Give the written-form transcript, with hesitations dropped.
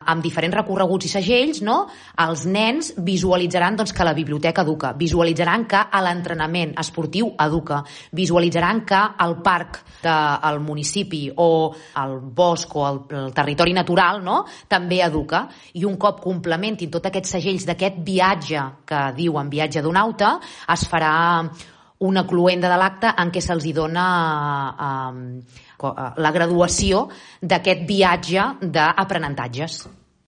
amb diferents recorreguts i segells, no? Els nens visualitzaran doncs, que la biblioteca educa, visualitzaran que l'entrenament esportiu educa, visualitzaran que el parc del municipi o el bosc o el territori natural, no? També educa, i un cop complementin tots aquests segells d'aquest viatge que diuen viatge d'un auta, es farà una cloenda de l'acte en què se'ls dona la graduació d'aquest viatge d'aprenentatges.